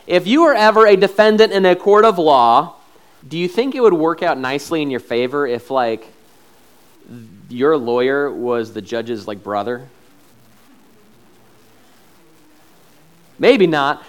If you were ever a defendant in a court of law, do you think it would work out nicely in your favor if, like, your lawyer was the judge's, like, brother? Maybe not.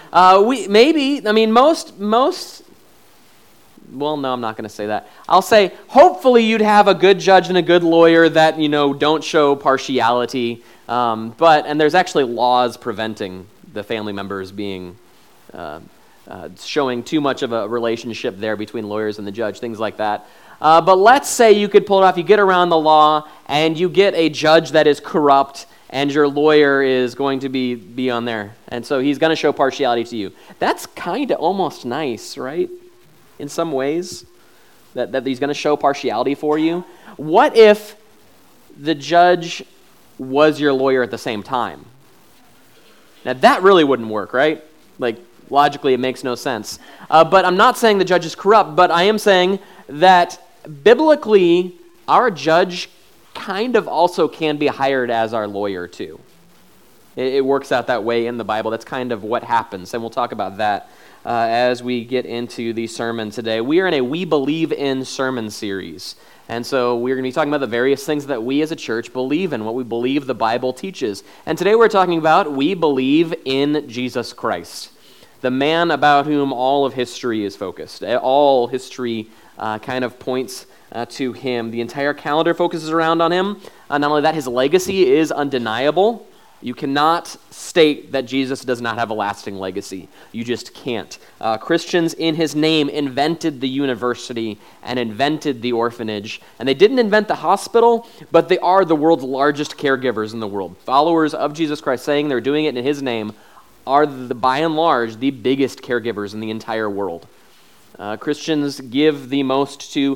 Well, no, I'm not going to say that. I'll say, hopefully you'd have a good judge and a good lawyer that, don't show partiality. And there's actually laws preventing the family members being showing too much of a relationship there between lawyers and the judge, things like that. But let's say you could pull it off. You get around the law, and you get a judge that is corrupt, and your lawyer is going to be on there. And so he's going to show partiality to you. That's kind of almost nice, right? In some ways, that he's going to show partiality for you. What if the judge was your lawyer at the same time? Now, that really wouldn't work, right? Like, logically, it makes no sense. But I'm not saying the judge is corrupt, but I am saying that biblically, our judge kind of also can be hired as our lawyer too. It works out that way in the Bible. That's kind of what happens, and we'll talk about that as we get into the sermon today. We are in a We Believe In sermon series, and so we're going to be talking about the various things that we as a church believe in, what we believe the Bible teaches. And today we're talking about we believe in Jesus Christ, the man about whom all of history is focused. All history kind of points to him. The entire calendar focuses around on him. Not only that, his legacy is undeniable. You cannot state that Jesus does not have a lasting legacy. You just can't. Christians in his name invented the university and invented the orphanage. And they didn't invent the hospital, but they are the world's largest caregivers in the world. Followers of Jesus Christ saying they're doing it in his name are, by and large, the biggest caregivers in the entire world. Christians give the most to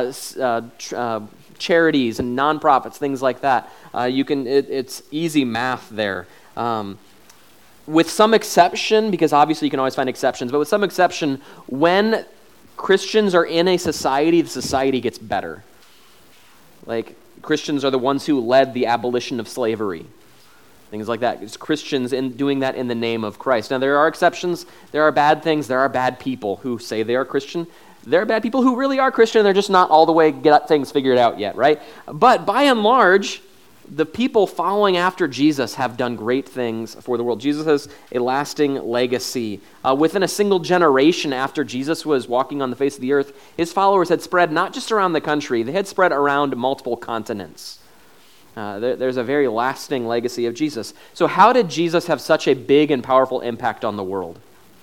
charities and nonprofits, things like that. It's easy math there. With some exception, because obviously you can always find exceptions, but with some exception, when Christians are in a society, the society gets better. Like, Christians are the ones who led the abolition of slavery. Things like that. It's Christians in doing that in the name of Christ. Now, there are exceptions. There are bad things. There are bad people who say they are Christian. There are bad people who really are Christian. They're just not all the way get things figured out yet, right? But by and large, the people following after Jesus have done great things for the world. Jesus has a lasting legacy. Within a single generation after Jesus was walking on the face of the earth, his followers had spread not just around the country, they had spread around multiple continents. There's a very lasting legacy of Jesus. So how did Jesus have such a big and powerful impact on the world?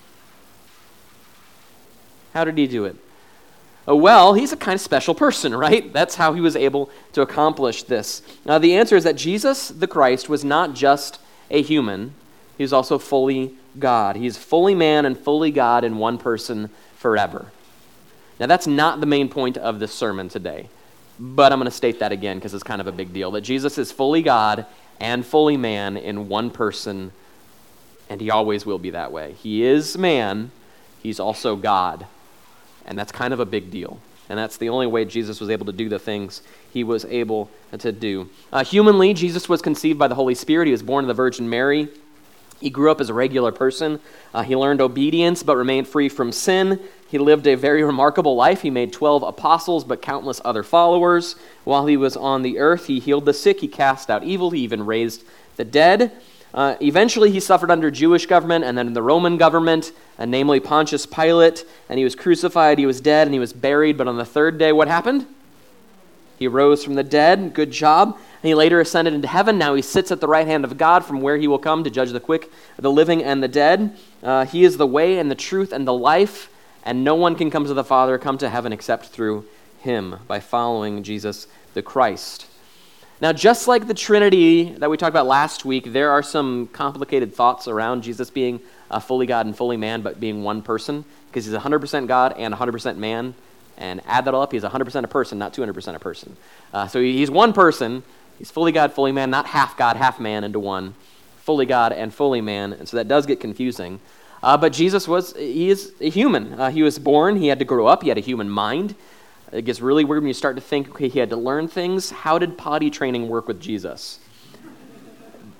How did he do it? Well, he's a kind of special person, right? That's how he was able to accomplish this. Now, the answer is that Jesus, the Christ, was not just a human. He was also fully God. He's fully man and fully God in one person forever. Now, that's not the main point of this sermon today. But I'm going to state that again because it's kind of a big deal, that Jesus is fully God and fully man in one person, and he always will be that way. He is man, he's also God, and that's kind of a big deal. And that's the only way Jesus was able to do the things he was able to do. Humanly, Jesus was conceived by the Holy Spirit. He was born of the Virgin Mary. He grew up as a regular person. He learned obedience but remained free from sin. He lived a very remarkable life. He made 12 apostles but countless other followers. While he was on the earth, he healed the sick, he cast out evil, he even raised the dead. Eventually, he suffered under Jewish government and then the Roman government, namely Pontius Pilate, and he was crucified, he was dead, and he was buried. But on the third day, what happened? He rose from the dead. Good job. And he later ascended into heaven. Now he sits at the right hand of God, from where he will come to judge the quick, the living, and the dead. He is the way and the truth and the life, and no one can come to the Father, come to heaven, except through him, by following Jesus the Christ. Now, just like the Trinity that we talked about last week, there are some complicated thoughts around Jesus being fully God and fully man, but being one person, because he's 100% God and 100% man. And add that all up, he's 100% a person, not 200% a person. So he's one person. He's fully God, fully man, not half God, half man into one. Fully God and fully man, and so that does get confusing. But Jesus he is a human. He was born, he had to grow up, he had a human mind. It gets really weird when you start to think, okay, he had to learn things. How did potty training work with Jesus?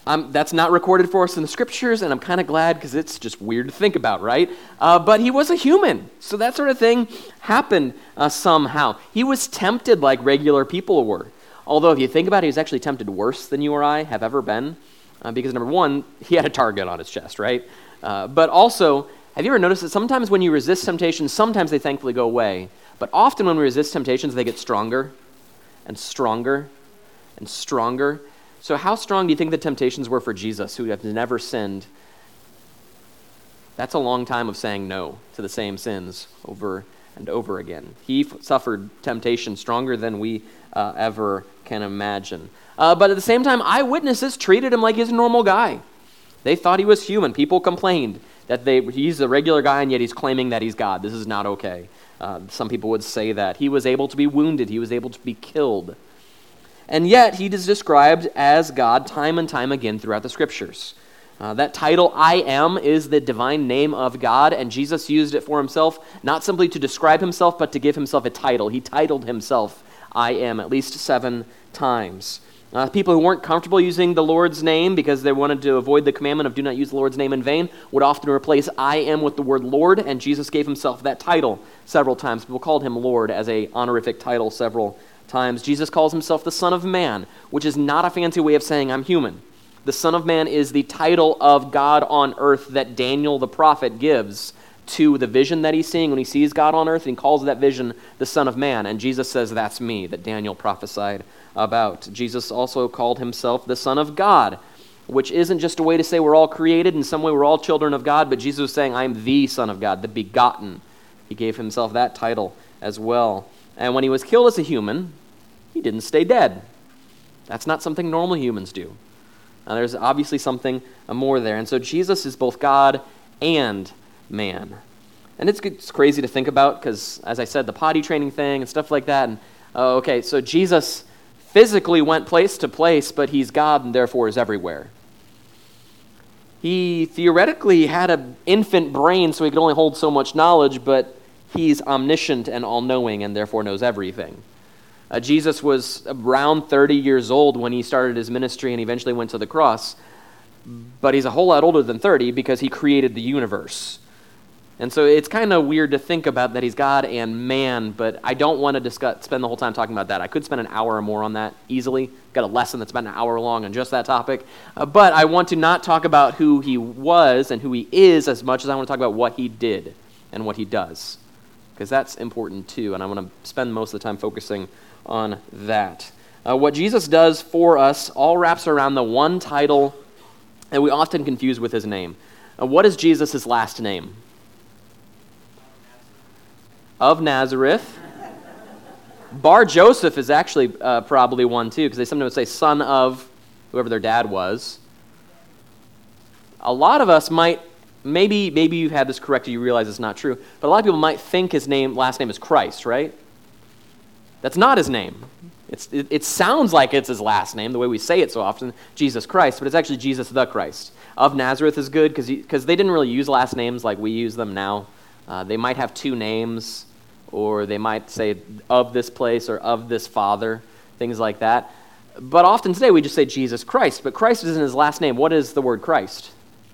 That's not recorded for us in the scriptures, and I'm kind of glad because it's just weird to think about, right? But he was a human, so that sort of thing happened somehow. He was tempted like regular people were. Although if you think about it, he was actually tempted worse than you or I have ever been. Because number one, he had a target on his chest, right? But also, have you ever noticed that sometimes when you resist temptations, sometimes they thankfully go away. But often when we resist temptations, they get stronger and stronger and stronger. So how strong do you think the temptations were for Jesus, who has never sinned? That's a long time of saying no to the same sins over and over again. He suffered temptation stronger than we ever can imagine. But at the same time, eyewitnesses treated him like he's a normal guy. They thought he was human. People complained that he's a regular guy and yet he's claiming that he's God. This is not okay. Some people would say that. He was able to be wounded. He was able to be killed. And yet, he is described as God time and time again throughout the Scriptures. That title, I am, is the divine name of God, and Jesus used it for himself, not simply to describe himself, but to give himself a title. He titled himself, I am, at least 7 times. People who weren't comfortable using the Lord's name because they wanted to avoid the commandment of do not use the Lord's name in vain would often replace I am with the word Lord, and Jesus gave himself that title several times. People called him Lord as a honorific title several times. Jesus calls himself the Son of Man, which is not a fancy way of saying I'm human. The Son of Man is the title of God on earth that Daniel the prophet gives to the vision that he's seeing when he sees God on earth, and he calls that vision the Son of Man. And Jesus says, that's me, that Daniel prophesied about. Jesus also called himself the Son of God, which isn't just a way to say we're all created. In some way, we're all children of God, but Jesus was saying, I'm the Son of God, the begotten. He gave himself that title as well. And when he was killed as a human, he didn't stay dead. That's not something normal humans do. There's obviously something more there. And so Jesus is both God and man. And it's crazy to think about because, as I said, the potty training thing and stuff like that. And okay, so Jesus physically went place to place, but he's God and therefore is everywhere. He theoretically had an infant brain, so he could only hold so much knowledge, but he's omniscient and all-knowing and therefore knows everything. Jesus was around 30 years old when he started his ministry and eventually went to the cross, but he's a whole lot older than 30 because he created the universe. And so it's kind of weird to think about that he's God and man, but I don't want to spend the whole time talking about that. I could spend an hour or more on that easily. Got a lesson that's about an hour long on just that topic. But I want to not talk about who he was and who he is as much as I want to talk about what he did and what he does, because that's important too, and I want to spend most of the time focusing on that. What Jesus does for us all wraps around the one title that we often confuse with his name. What is Jesus' last name? Of Nazareth. Bar Joseph is actually probably one too, because they sometimes say son of whoever their dad was. A lot of us might, maybe you've had this corrected, you realize it's not true, but a lot of people might think his last name is Christ, right? That's not his name. It sounds like it's his last name, the way we say it so often, Jesus Christ, but it's actually Jesus the Christ. Of Nazareth is good because they didn't really use last names like we use them now. They might have 2 names, or they might say of this place or of this father, things like that. But often today we just say Jesus Christ, but Christ isn't his last name. What is the word Christ?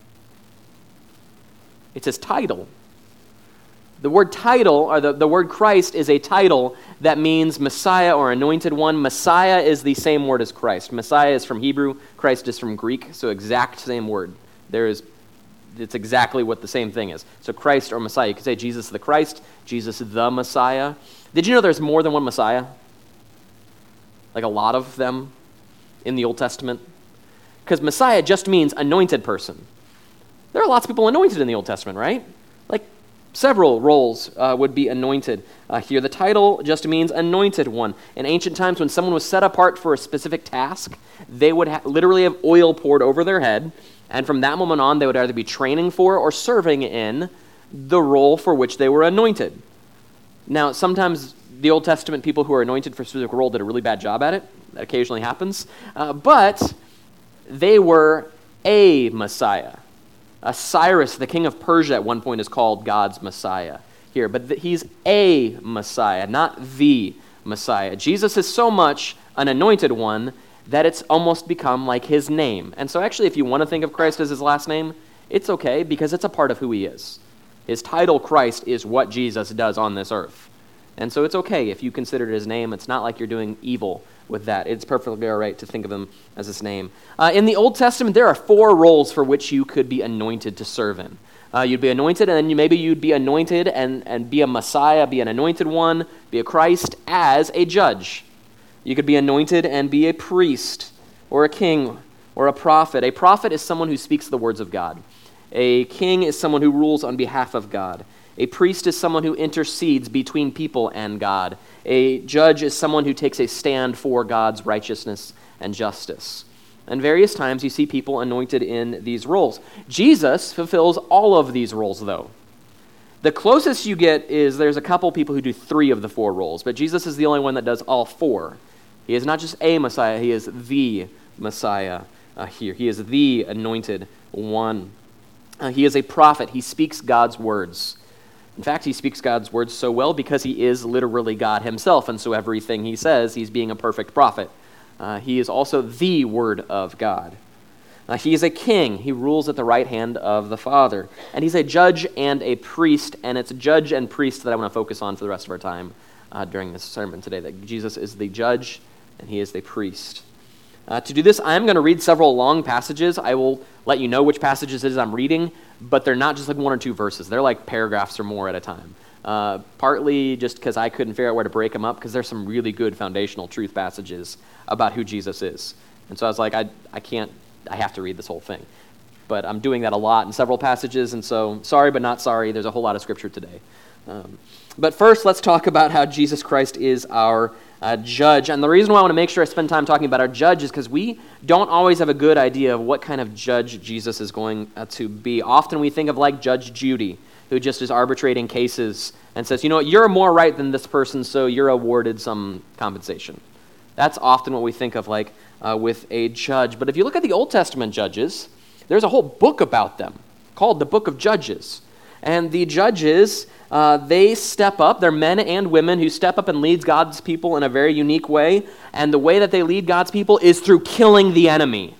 It's his title. The word title, or the word Christ, is a title that means Messiah or anointed one. Messiah is the same word as Christ. Messiah is from Hebrew, Christ is from Greek, so exact same word. It's exactly what the same thing is. So Christ or Messiah. You could say Jesus the Christ, Jesus the Messiah. Did you know there's more than one Messiah? Like a lot of them in the Old Testament? Because Messiah just means anointed person. There are lots of people anointed in the Old Testament, right? Like several roles would be anointed here. The title just means anointed one. In ancient times, when someone was set apart for a specific task, they would literally have oil poured over their head, and from that moment on, they would either be training for or serving in the role for which they were anointed. Now, sometimes the Old Testament people who are anointed for a specific role did a really bad job at it. That occasionally happens. But they were a Messiah. Cyrus, the king of Persia, at one point is called God's Messiah here. But he's a Messiah, not the Messiah. Jesus is so much an anointed one that it's almost become like his name. And so actually, if you want to think of Christ as his last name, it's okay because it's a part of who he is. His title, Christ, is what Jesus does on this earth. And so it's okay if you consider it his name. It's not like you're doing evil with that. It's perfectly all right to think of him as his name. In the Old Testament, there are 4 roles for which you could be anointed to serve in. You'd be anointed, and then maybe you'd be anointed and be a Messiah, be an anointed one, be a Christ as a judge. You could be anointed and be a priest or a king or a prophet. A prophet is someone who speaks the words of God. A king is someone who rules on behalf of God. A priest is someone who intercedes between people and God. A judge is someone who takes a stand for God's righteousness and justice. And various times you see people anointed in these roles. Jesus fulfills all of these roles, though. The closest you get is there's a couple people who do 3 of the 4 roles, but Jesus is the only one that does all 4. He is not just a Messiah, he is the Messiah here. He is the anointed one. He is a prophet. He speaks God's words. In fact, he speaks God's words so well because he is literally God himself, and so everything he says, he's being a perfect prophet. He is also the Word of God. He is a king. He rules at the right hand of the Father. And he's a judge and a priest, and it's judge and priest that I want to focus on for the rest of our time during this sermon today, that Jesus is the judge and he is the priest. To do this, I'm going to read several long passages. I will let you know which passages it is I'm reading, but they're not just like 1 or 2 verses. They're like paragraphs or more at a time. Partly just because I couldn't figure out where to break them up, because there's some really good foundational truth passages about who Jesus is. And so I was like, I have to read this whole thing. But I'm doing that a lot in several passages, and so sorry but not sorry, there's a whole lot of scripture today. But first, let's talk about how Jesus Christ is our judge. And the reason why I want to make sure I spend time talking about our judge is because we don't always have a good idea of what kind of judge Jesus is going to be. Often we think of like Judge Judy, who just is arbitrating cases and says, you know what, you're more right than this person, so you're awarded some compensation. That's often what we think of like with a judge. But if you look at the Old Testament judges, there's a whole book about them called the Book of Judges. And the judges, they step up. They're men and women who step up and lead God's people in a very unique way. And the way that they lead God's people is through killing the enemy.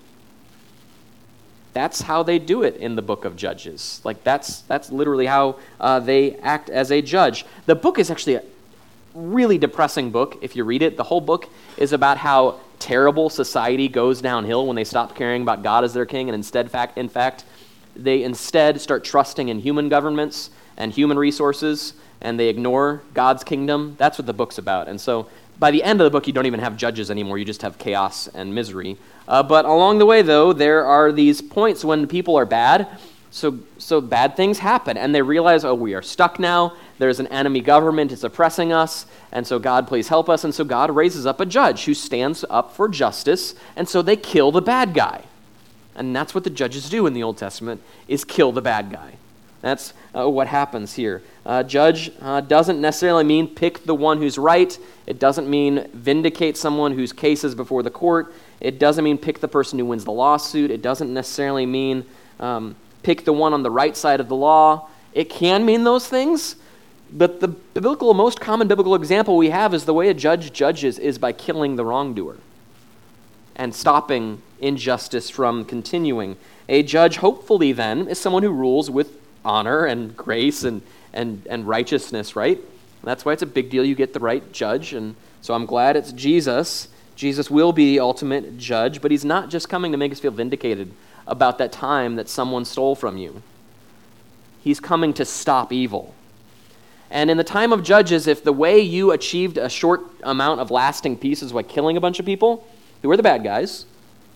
That's how they do it in the Book of Judges. Like that's literally how they act as a judge. The book is actually a really depressing book if you read it. The whole book is about how terrible society goes downhill when they stop caring about God as their king, and in fact, they instead start trusting in human governments and human resources, and they ignore God's kingdom. That's what the book's about. And so by the end of the book, you don't even have judges anymore. You just have chaos and misery. But along the way, though, there are these points when people are bad, so bad things happen, and they realize, oh, we are stuck now. There's an enemy government. It's oppressing us, and so God, please help us. And so God raises up a judge who stands up for justice, and so they kill the bad guy. And that's what the judges do in the Old Testament, is kill the bad guy. That's what happens here. Judge doesn't necessarily mean pick the one who's right. It doesn't mean vindicate someone whose case is before the court. It doesn't mean pick the person who wins the lawsuit. It doesn't necessarily mean pick the one on the right side of the law. It can mean those things, but the most common biblical example we have is the way a judge judges is by killing the wrongdoer and stopping injustice from continuing. A judge, hopefully then, is someone who rules with honor and grace and righteousness, right? And that's why it's a big deal you get the right judge, and so I'm glad it's Jesus. Jesus will be the ultimate judge, but he's not just coming to make us feel vindicated about that time that someone stole from you. He's coming to stop evil. And in the time of Judges, if the way you achieved a short amount of lasting peace is by killing a bunch of people who are the bad guys,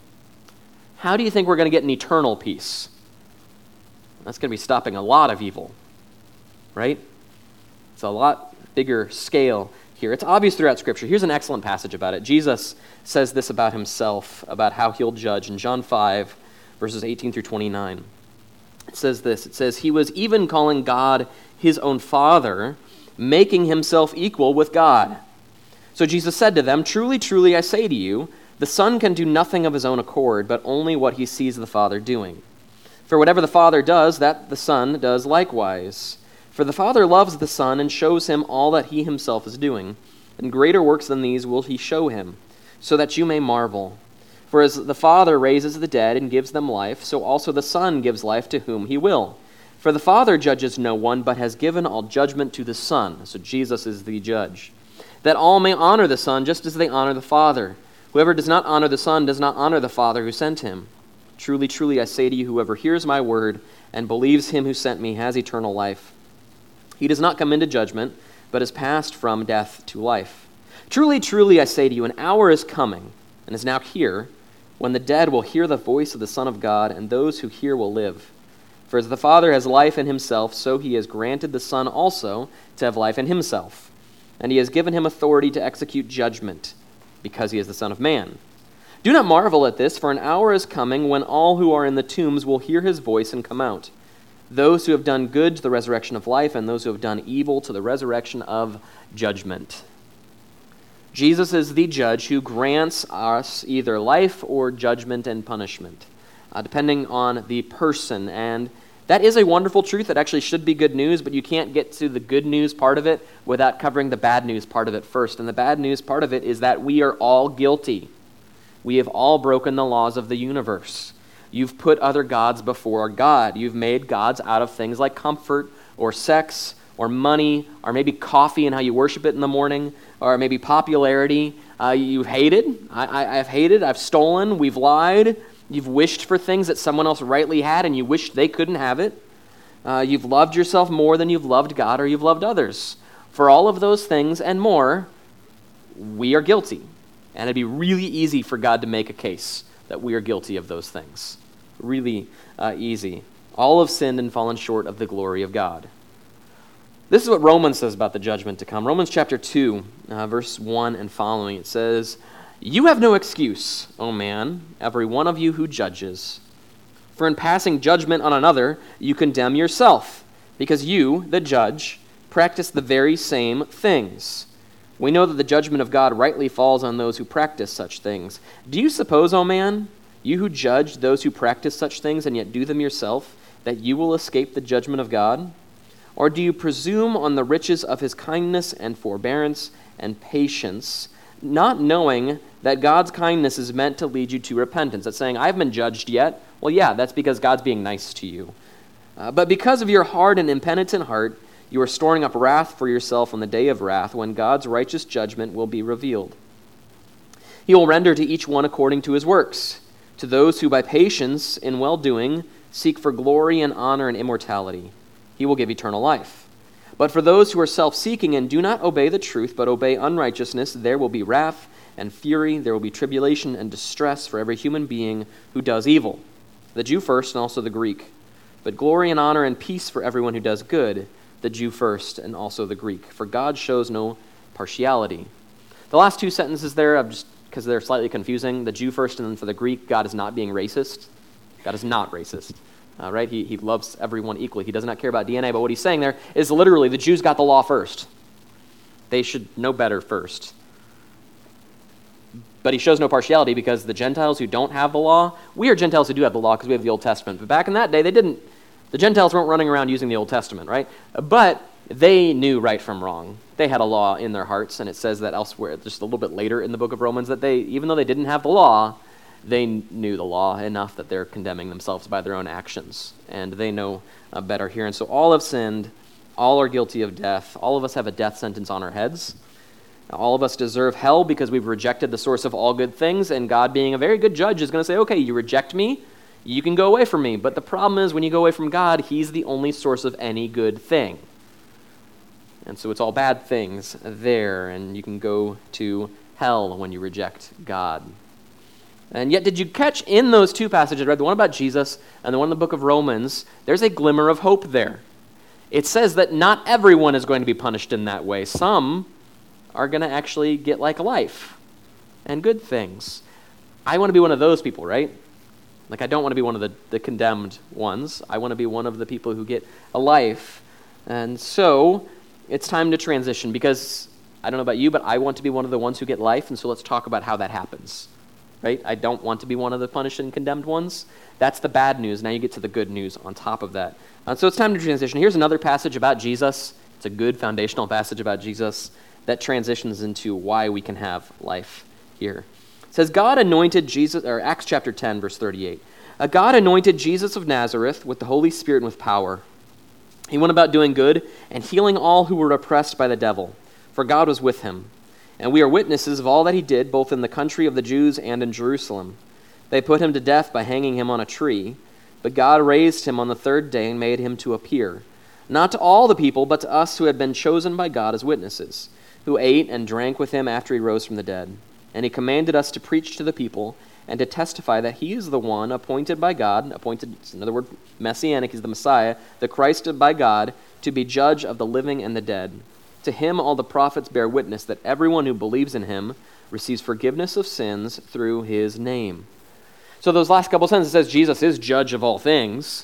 how do you think we're going to get an eternal peace? That's going to be stopping a lot of evil, right? It's a lot bigger scale here. It's obvious throughout Scripture. Here's an excellent passage about it. Jesus says this about himself, about how he'll judge in John 5, verses 18 through 29. It says this. It says, "He was even calling God his own Father, making himself equal with God. So Jesus said to them, 'Truly, truly, I say to you, the Son can do nothing of his own accord, but only what he sees the Father doing. For whatever the Father does, that the Son does likewise. For the Father loves the Son and shows him all that he himself is doing. And greater works than these will he show him, so that you may marvel. For as the Father raises the dead and gives them life, so also the Son gives life to whom he will. For the Father judges no one, but has given all judgment to the Son." So Jesus is the judge. "That all may honor the Son, just as they honor the Father. Whoever does not honor the Son does not honor the Father who sent him. Truly, truly, I say to you, whoever hears my word and believes him who sent me has eternal life. He does not come into judgment, but is passed from death to life. Truly, truly, I say to you, an hour is coming, and is now here, when the dead will hear the voice of the Son of God, and those who hear will live. For as the Father has life in himself, so he has granted the Son also to have life in himself. And he has given him authority to execute judgment, because he is the Son of Man. Do not marvel at this, for an hour is coming when all who are in the tombs will hear his voice and come out. Those who have done good to the resurrection of life, and those who have done evil to the resurrection of judgment." Jesus is the judge who grants us either life or judgment and punishment, depending on the person. And that is a wonderful truth that actually should be good news, but you can't get to the good news part of it without covering the bad news part of it first. And the bad news part of it is that we are all guilty. We have all broken the laws of the universe. You've put other gods before God. You've made gods out of things like comfort or sex or money or maybe coffee and how you worship it in the morning or maybe popularity. You've hated. I've hated. I've stolen. We've lied. You've wished for things that someone else rightly had and you wished they couldn't have it. You've loved yourself more than you've loved God or you've loved others. For all of those things and more, we are guilty. And it'd be really easy for God to make a case that we are guilty of those things. Really easy. All have sinned and fallen short of the glory of God. This is what Romans says about the judgment to come. Romans chapter 2, verse 1 and following. It says, "You have no excuse, O man, every one of you who judges. For in passing judgment on another, you condemn yourself, because you, the judge, practice the very same things. We know that the judgment of God rightly falls on those who practice such things. Do you suppose, O man, you who judge those who practice such things and yet do them yourself, that you will escape the judgment of God? Or do you presume on the riches of his kindness and forbearance and patience, not knowing that God's kindness is meant to lead you to repentance?" That's saying, I haven't been judged yet. Well, yeah, that's because God's being nice to you. "But because of your hard and impenitent heart, you are storing up wrath for yourself on the day of wrath, when God's righteous judgment will be revealed. He will render to each one according to his works. To those who by patience in well-doing seek for glory and honor and immortality, he will give eternal life. But for those who are self-seeking and do not obey the truth, but obey unrighteousness, there will be wrath and fury, there will be tribulation and distress for every human being who does evil, the Jew first and also the Greek. But glory and honor and peace for everyone who does good, the Jew first and also the Greek. For God shows no partiality." The last two sentences there, just because they're slightly confusing, the Jew first and then for the Greek, God is not being racist. God is not racist. Right? He loves everyone equally. He does not care about DNA, but what he's saying there is literally the Jews got the law first. They should know better first. But he shows no partiality because the Gentiles who don't have the law, we are Gentiles who do have the law because we have the Old Testament. But back in that day, they didn't. The Gentiles weren't running around using the Old Testament, right? But they knew right from wrong. They had a law in their hearts, and it says that elsewhere, just a little bit later in the book of Romans, that they, even though they didn't have the law, they knew the law enough that they're condemning themselves by their own actions. And they know better here. And so all have sinned. All are guilty of death. All of us have a death sentence on our heads. All of us deserve hell because we've rejected the source of all good things, and God, being a very good judge, is going to say, okay, you reject me, you can go away from me. But the problem is when you go away from God, he's the only source of any good thing. And so it's all bad things there, and you can go to hell when you reject God. And yet, did you catch in those two passages, I read the one about Jesus and the one in the book of Romans, there's a glimmer of hope there. It says that not everyone is going to be punished in that way. Some are going to actually get like life and good things. I want to be one of those people, right? Like, I don't want to be one of the condemned ones. I want to be one of the people who get a life. And so it's time to transition because I don't know about you, but I want to be one of the ones who get life. And so let's talk about how that happens, right? I don't want to be one of the punished and condemned ones. That's the bad news. Now you get to the good news on top of that. So it's time to transition. Here's another passage about Jesus. It's a good foundational passage about Jesus that transitions into why we can have life here. It says, God anointed Jesus, or Acts chapter 10, verse 38. God anointed Jesus of Nazareth with the Holy Spirit and with power. He went about doing good and healing all who were oppressed by the devil, for God was with him. And we are witnesses of all that he did, both in the country of the Jews and in Jerusalem. They put him to death by hanging him on a tree, but God raised him on the third day and made him to appear, not to all the people, but to us who had been chosen by God as witnesses, who ate and drank with him after he rose from the dead. And he commanded us to preach to the people and to testify that he is the one appointed by God, appointed, in other words, messianic, he's the Messiah, the Christ by God, to be judge of the living and the dead. To him all the prophets bear witness that everyone who believes in him receives forgiveness of sins through his name. So those last couple sentences says Jesus is judge of all things,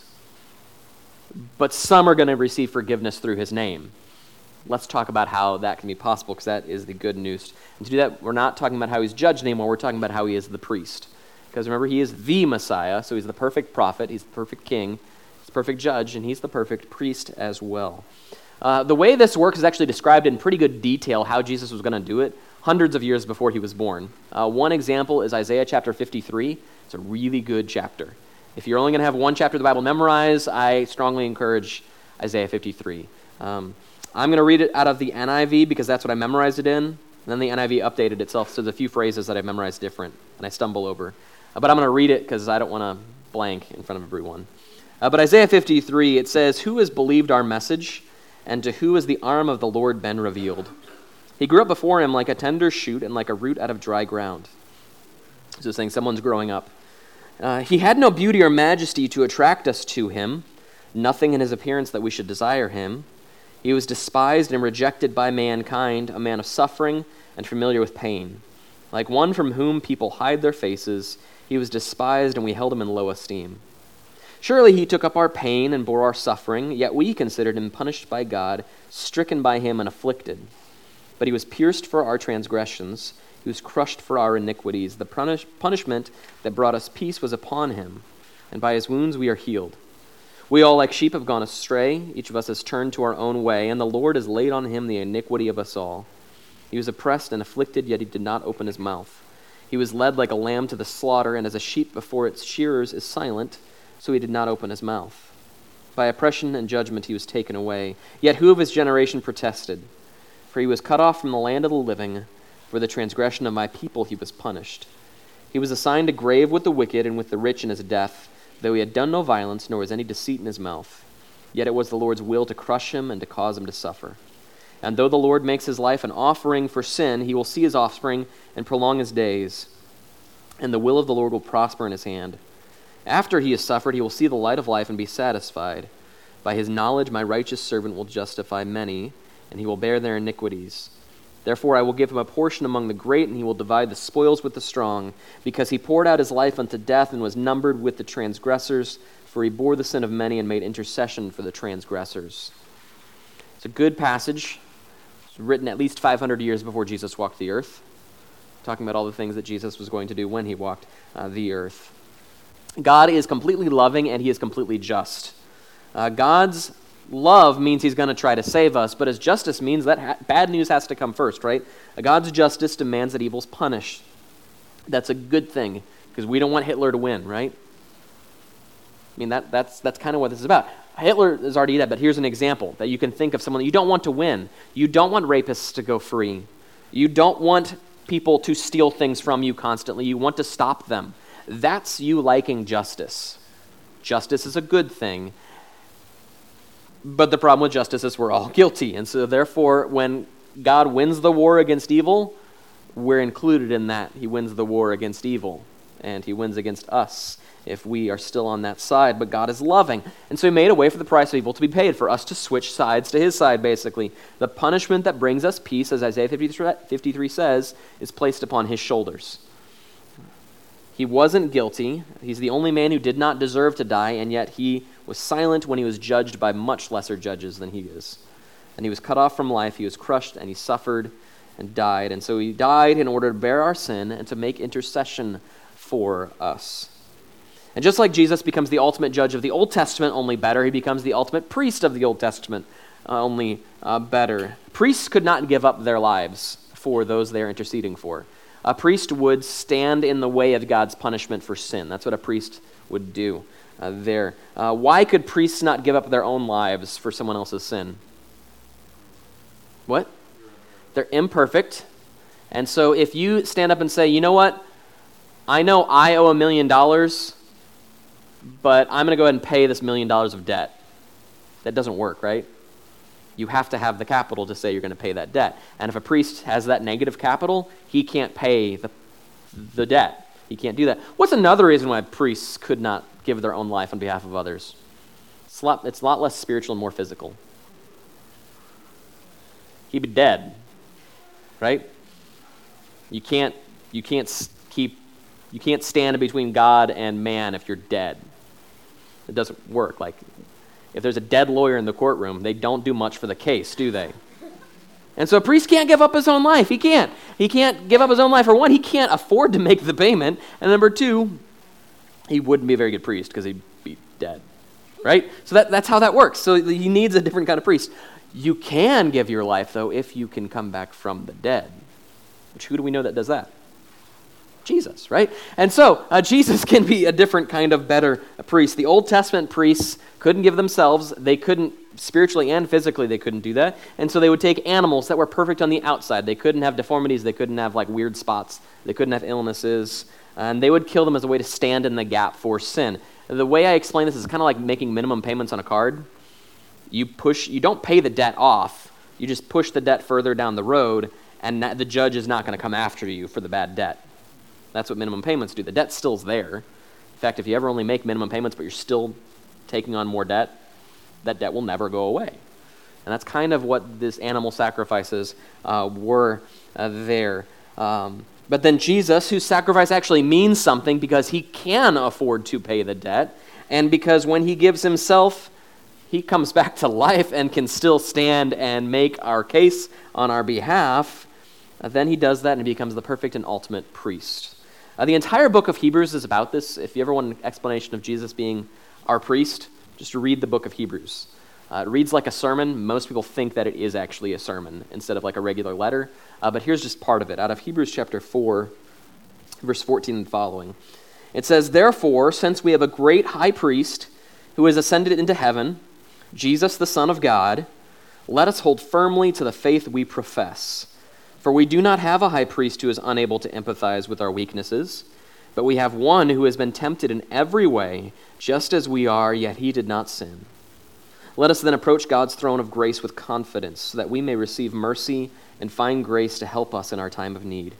but some are going to receive forgiveness through his name. Let's talk about how that can be possible, because that is the good news. And to do that, we're not talking about how he's judged anymore, we're talking about how he is the priest. Because remember, he is the Messiah, so he's the perfect prophet, he's the perfect king, he's the perfect judge, and he's the perfect priest as well. The way this works is actually described in pretty good detail how Jesus was going to do it hundreds of years before he was born. One example is Isaiah chapter 53. It's a really good chapter. If you're only going to have one chapter of the Bible memorized, I strongly encourage Isaiah 53. I'm going to read it out of the NIV because that's what I memorized it in. And then the NIV updated itself, so there's a few phrases that I've memorized different, and I stumble over. But I'm going to read it because I don't want to blank in front of everyone. But Isaiah 53, it says, "Who has believed our message, and to who has the arm of the Lord been revealed? He grew up before him like a tender shoot and like a root out of dry ground." So it's saying someone's growing up. "He had no beauty or majesty to attract us to him, nothing in his appearance that we should desire him. He was despised and rejected by mankind, a man of suffering and familiar with pain. Like one from whom people hide their faces, he was despised and we held him in low esteem. Surely he took up our pain and bore our suffering, yet we considered him punished by God, stricken by him and afflicted. But he was pierced for our transgressions, he was crushed for our iniquities. The punishment that brought us peace was upon him, and by his wounds we are healed. We all like sheep have gone astray, each of us has turned to our own way, and the Lord has laid on him the iniquity of us all. He was oppressed and afflicted, yet he did not open his mouth. He was led like a lamb to the slaughter, and as a sheep before its shearers is silent, so he did not open his mouth. By oppression and judgment he was taken away. Yet who of his generation protested? For he was cut off from the land of the living. For the transgression of my people he was punished. He was assigned a grave with the wicked and with the rich in his death, though he had done no violence, nor was any deceit in his mouth. Yet it was the Lord's will to crush him and to cause him to suffer. And though the Lord makes his life an offering for sin, he will see his offspring and prolong his days. And the will of the Lord will prosper in his hand. After he has suffered, he will see the light of life and be satisfied. By his knowledge my righteous servant will justify many, and he will bear their iniquities. Therefore I will give him a portion among the great, and he will divide the spoils with the strong, because he poured out his life unto death and was numbered with the transgressors, for he bore the sin of many and made intercession for the transgressors. It's a good passage. It's written at least 500 years before Jesus walked the earth, talking about all the things that Jesus was going to do when he walked the earth. God is completely loving and he is completely just. God's love means he's going to try to save us, but his justice means that bad news has to come first, right? God's justice demands that evil's punished. That's a good thing, because we don't want Hitler to win, right? I mean, that's kind of what this is about. Hitler is already dead, but here's an example that you can think of someone that you don't want to win. You don't want rapists to go free. You don't want people to steal things from you constantly. You want to stop them. That's you liking justice. Justice is a good thing. But the problem with justice is we're all guilty. And so therefore, when God wins the war against evil, we're included in that. He wins the war against evil. And he wins against us if we are still on that side. But God is loving. And so he made a way for the price of evil to be paid, for us to switch sides to his side, basically. The punishment that brings us peace, as Isaiah 53 says, is placed upon his shoulders. He wasn't guilty. He's the only man who did not deserve to die, and yet he was silent when he was judged by much lesser judges than he is. And he was cut off from life, he was crushed, and he suffered and died. And so he died in order to bear our sin and to make intercession for us. And just like Jesus becomes the ultimate judge of the Old Testament, only better, he becomes the ultimate priest of the Old Testament, only better. Priests could not give up their lives for those they are interceding for. A priest would stand in the way of God's punishment for sin. That's what a priest would do there. Why could priests not give up their own lives for someone else's sin? What? They're imperfect. And so if you stand up and say, you know what? I know I owe $1 million, but I'm going to go ahead and pay this $1 million of debt. That doesn't work, right? You have to have the capital to say you're going to pay that debt. And if a priest has that negative capital, he can't pay the debt. He can't do that. What's another reason why priests could not give their own life on behalf of others? It's a lot less spiritual and more physical. He'd be dead, right? You can't stand between God and man if you're dead. It doesn't work. Like, if there's a dead lawyer in the courtroom, they don't do much for the case, do they? And so a priest can't give up his own life. He can't. He can't give up his own life. For one, he can't afford to make the payment. And number two, he wouldn't be a very good priest because he'd be dead, right? So that's how that works. So he needs a different kind of priest. You can give your life, though, if you can come back from the dead. Which, who do we know that does that? Jesus, right? And so Jesus can be a different kind of better priest. The Old Testament priests couldn't give themselves. They couldn't, spiritually and physically, they couldn't do that. And so they would take animals that were perfect on the outside. They couldn't have deformities. They couldn't have like weird spots. They couldn't have illnesses. And they would kill them as a way to stand in the gap for sin. The way I explain this is kind of like making minimum payments on a card. You don't pay the debt off. You just push the debt further down the road, and the judge is not going to come after you for the bad debt. That's what minimum payments do. The debt still's there. In fact, if you ever only make minimum payments but you're still taking on more debt, that debt will never go away. And that's kind of what this animal sacrifices were there. But then Jesus, whose sacrifice actually means something because he can afford to pay the debt, and because when he gives himself, he comes back to life and can still stand and make our case on our behalf, then he does that and he becomes the perfect and ultimate priest. The entire book of Hebrews is about this. If you ever want an explanation of Jesus being our priest, just read the book of Hebrews. It reads like a sermon. Most people think that it is actually a sermon instead of like a regular letter. But here's just part of it. Out of Hebrews chapter 4, verse 14 and following. It says, "Therefore, since we have a great high priest who has ascended into heaven, Jesus, the Son of God, let us hold firmly to the faith we profess. For we do not have a high priest who is unable to empathize with our weaknesses, but we have one who has been tempted in every way, just as we are, yet he did not sin. Let us then approach God's throne of grace with confidence, so that we may receive mercy and find grace to help us in our time of need.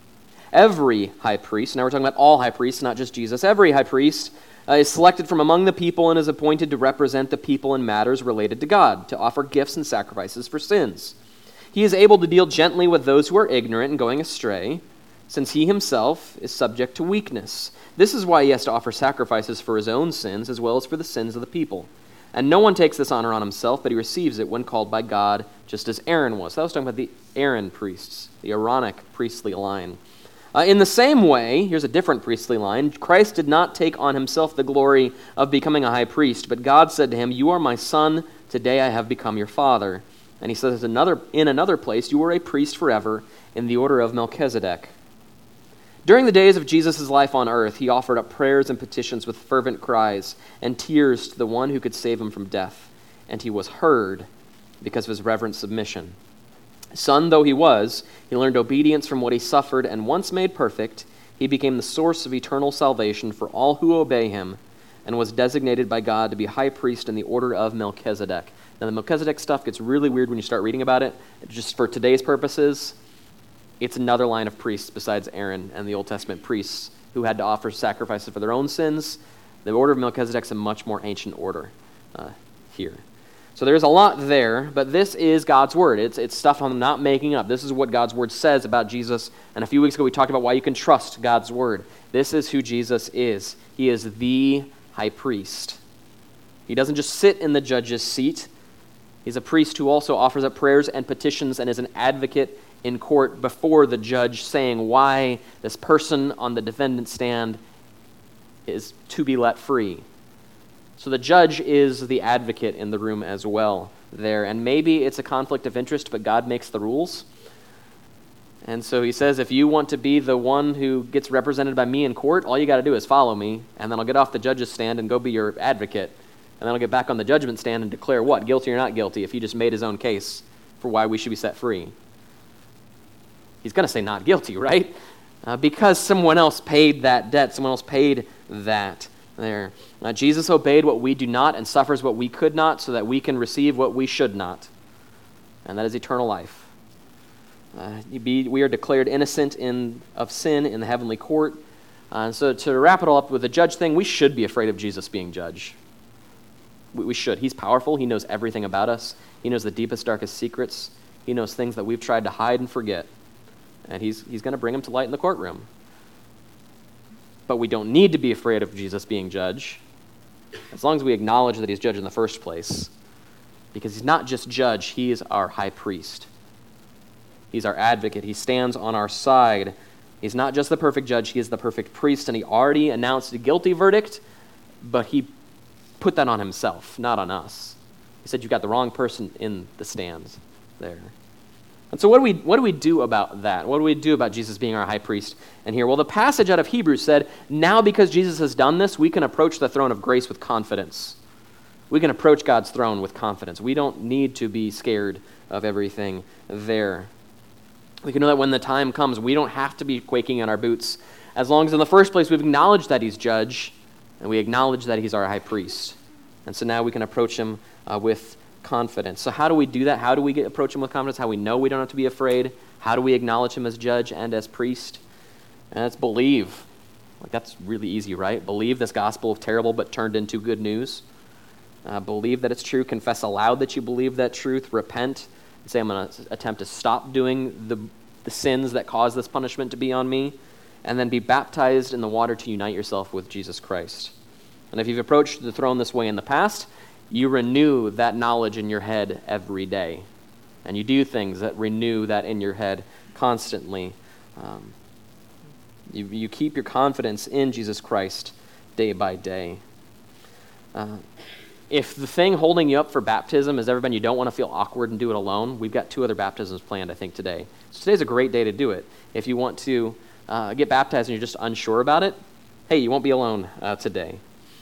Every high priest," now we're talking about all high priests, not just Jesus, "every high priest is selected from among the people and is appointed to represent the people in matters related to God, to offer gifts and sacrifices for sins. He is able to deal gently with those who are ignorant and going astray, since he himself is subject to weakness. This is why he has to offer sacrifices for his own sins as well as for the sins of the people. And no one takes this honor on himself, but he receives it when called by God, just as Aaron was." That was talking about the Aaron priests, the Aaronic priestly line. In the same way, here's a different priestly line, "Christ did not take on himself the glory of becoming a high priest, but God said to him, 'You are my son, today I have become your father.' And he says in another place, 'You are a priest forever in the order of Melchizedek.' During the days of Jesus' life on earth, he offered up prayers and petitions with fervent cries and tears to the one who could save him from death, and he was heard because of his reverent submission. Son though he was, he learned obedience from what he suffered, and once made perfect, he became the source of eternal salvation for all who obey him, and was designated by God to be high priest in the order of Melchizedek." Now the Melchizedek stuff gets really weird when you start reading about it. Just for today's purposes, it's another line of priests besides Aaron and the Old Testament priests who had to offer sacrifices for their own sins. The order of Melchizedek is a much more ancient order here. So there's a lot there, but this is God's word. It's stuff I'm not making up. This is what God's word says about Jesus. And a few weeks ago we talked about why you can trust God's word. This is who Jesus is. He is the high priest. He doesn't just sit in the judge's seat. He's a priest who also offers up prayers and petitions and is an advocate in court before the judge, saying why this person on the defendant's stand is to be let free. So the judge is the advocate in the room as well there. And maybe it's a conflict of interest, but God makes the rules. And so he says, if you want to be the one who gets represented by me in court, all you got to do is follow me, and then I'll get off the judge's stand and go be your advocate. And then I'll get back on the judgment stand and declare what? Guilty or not guilty, if he just made his own case for why we should be set free. He's going to say not guilty, right? Because someone else paid that debt. Someone else paid that there. Jesus obeyed what we do not and suffers what we could not so that we can receive what we should not. And that is eternal life. We are declared innocent of sin in the heavenly court. And so to wrap it all up with the judge thing, we should be afraid of Jesus being judge. We should. He's powerful. He knows everything about us. He knows the deepest, darkest secrets. He knows things that we've tried to hide and forget. And he's going to bring them to light in the courtroom. But we don't need to be afraid of Jesus being judge, as long as we acknowledge that he's judge in the first place. Because he's not just judge, he is our high priest. He's our advocate. He stands on our side. He's not just the perfect judge, he is the perfect priest, and he already announced a guilty verdict, but he put that on himself, not on us. He said, you've got the wrong person in the stands there. And so what do we do about that? What do we do about Jesus being our high priest? And here, well, the passage out of Hebrews said, now because Jesus has done this, we can approach the throne of grace with confidence. We can approach God's throne with confidence. We don't need to be scared of everything there. We can know that when the time comes, we don't have to be quaking in our boots, as long as in the first place we've acknowledged that he's judge, and we acknowledge that he's our high priest. And so now we can approach him with confidence. So how do we do that? How do we approach him with confidence? How we know we don't have to be afraid? How do we acknowledge him as judge and as priest? And it's believe. That's really easy, right? Believe this gospel of terrible but turned into good news. Believe that it's true. Confess aloud that you believe that truth. Repent and say, I'm going to attempt to stop doing the sins that cause this punishment to be on me. And then be baptized in the water to unite yourself with Jesus Christ. And if you've approached the throne this way in the past, you renew that knowledge in your head every day. And you do things that renew that in your head constantly. You keep your confidence in Jesus Christ day by day. If the thing holding you up for baptism has ever been you don't want to feel awkward and do it alone, we've got 2 other baptisms planned, I think, today. So today's a great day to do it. If you want to get baptized and you're just unsure about it, hey, you won't be alone today.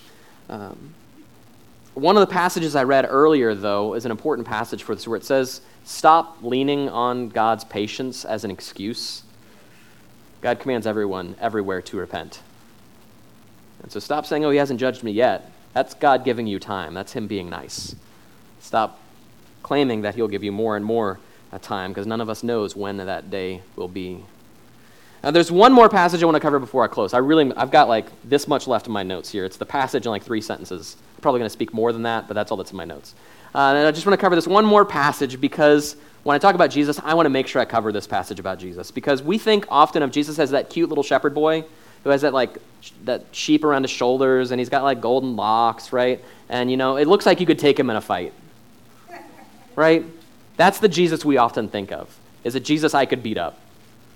One of the passages I read earlier, though, is an important passage for this, where it says, stop leaning on God's patience as an excuse. God commands everyone, everywhere, to repent. And so stop saying, oh, he hasn't judged me yet. That's God giving you time. That's him being nice. Stop claiming that he'll give you more and more time, because none of us knows when that day will be. Now, there's one more passage I want to cover before I close. I've got like this much left in my notes here. It's the passage in like 3 sentences. I'm probably going to speak more than that, but that's all that's in my notes. And I just want to cover this one more passage, because when I talk about Jesus, I want to make sure I cover this passage about Jesus, because we think often of Jesus as that cute little shepherd boy who has that sheep around his shoulders, and he's got like golden locks, right? And it looks like you could take him in a fight, right? That's the Jesus we often think of, is a Jesus I could beat up.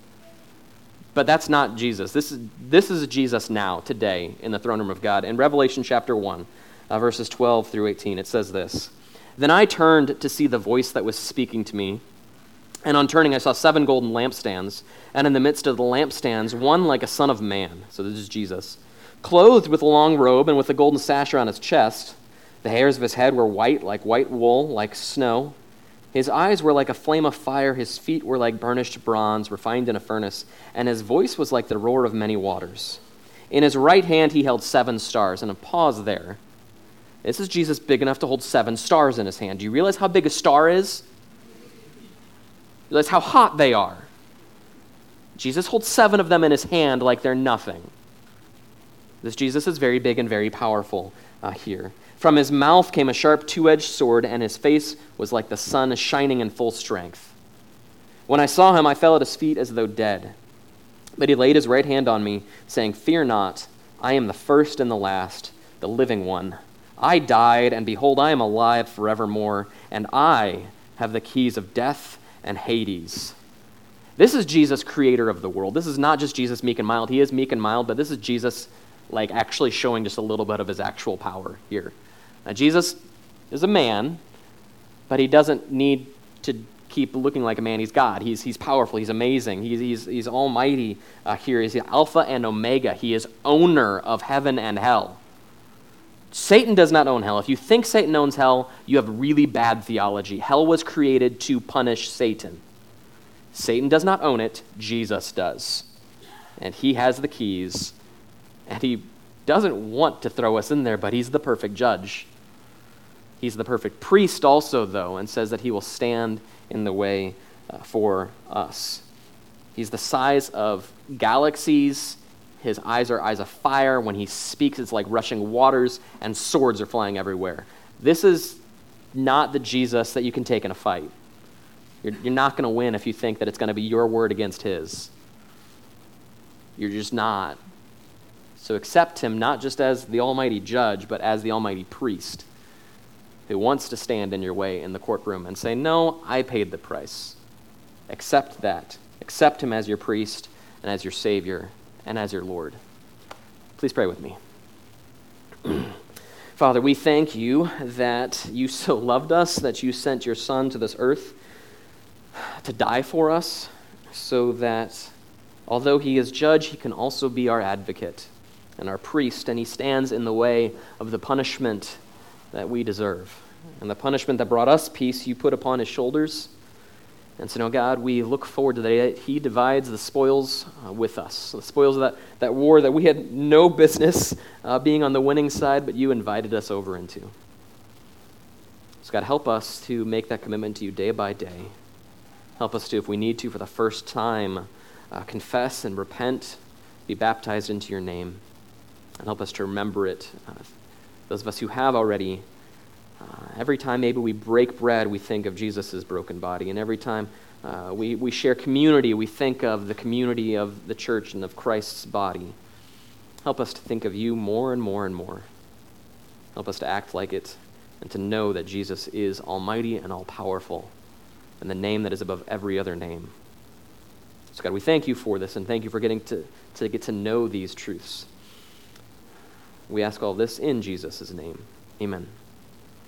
But that's not Jesus. This is Jesus now, today, in the throne room of God. In Revelation chapter 1, verses 12 through 18, it says this, Then I turned to see the voice that was speaking to me, and on turning I saw 7 golden lampstands, and in the midst of the lampstands, one like a son of man, so this is Jesus, clothed with a long robe and with a golden sash around his chest. The hairs of his head were white, like white wool, like snow. His eyes were like a flame of fire, his feet were like burnished bronze, refined in a furnace, and his voice was like the roar of many waters. In his right hand he held 7 stars, and a pause there. This is Jesus big enough to hold 7 stars in his hand. Do you realize how big a star is? You realize how hot they are? Jesus holds 7 of them in his hand like they're nothing. This Jesus is very big and very powerful here. From his mouth came a sharp 2-edged sword, and his face was like the sun shining in full strength. When I saw him, I fell at his feet as though dead. But he laid his right hand on me, saying, Fear not, I am the first and the last, the living one. I died, and behold, I am alive forevermore, and I have the keys of death and Hades. This is Jesus, creator of the world. This is not just Jesus meek and mild. He is meek and mild, but this is Jesus actually showing just a little bit of his actual power here. Now, Jesus is a man, but he doesn't need to keep looking like a man. He's God. He's powerful. He's amazing. He's almighty here. He's the Alpha and Omega. He is owner of heaven and hell. Satan does not own hell. If you think Satan owns hell, you have really bad theology. Hell was created to punish Satan. Satan does not own it. Jesus does. And he has the keys. And he doesn't want to throw us in there, but he's the perfect judge. He's the perfect priest also, though, and says that he will stand in the way for us. He's the size of galaxies. His eyes are eyes of fire. When he speaks, it's like rushing waters, and swords are flying everywhere. This is not the Jesus that you can take in a fight. You're not going to win if you think that it's going to be your word against his. You're just not. So accept him not just as the almighty judge, but as the almighty priest who wants to stand in your way in the courtroom and say, no, I paid the price. Accept that. Accept him as your priest and as your Savior and as your Lord. Please pray with me. Father, we thank you that you so loved us, that you sent your Son to this earth to die for us, so that although he is judge, he can also be our advocate and our priest, and he stands in the way of the punishment that we deserve. And the punishment that brought us peace, you put upon his shoulders. And so now, God, we look forward to the day that he divides the spoils with us. The spoils of that war that we had no business being on the winning side, but you invited us over into. So God, help us to make that commitment to you day by day. Help us to, if we need to, for the first time, confess and repent, be baptized into your name, and help us to remember it. Those of us who have already, every time maybe we break bread, we think of Jesus' broken body. And every time we share community, we think of the community of the church and of Christ's body. Help us to think of you more and more and more. Help us to act like it and to know that Jesus is almighty and all-powerful and the name that is above every other name. So God, we thank you for this and thank you for getting to get to know these truths. We ask all this in Jesus' name. Amen.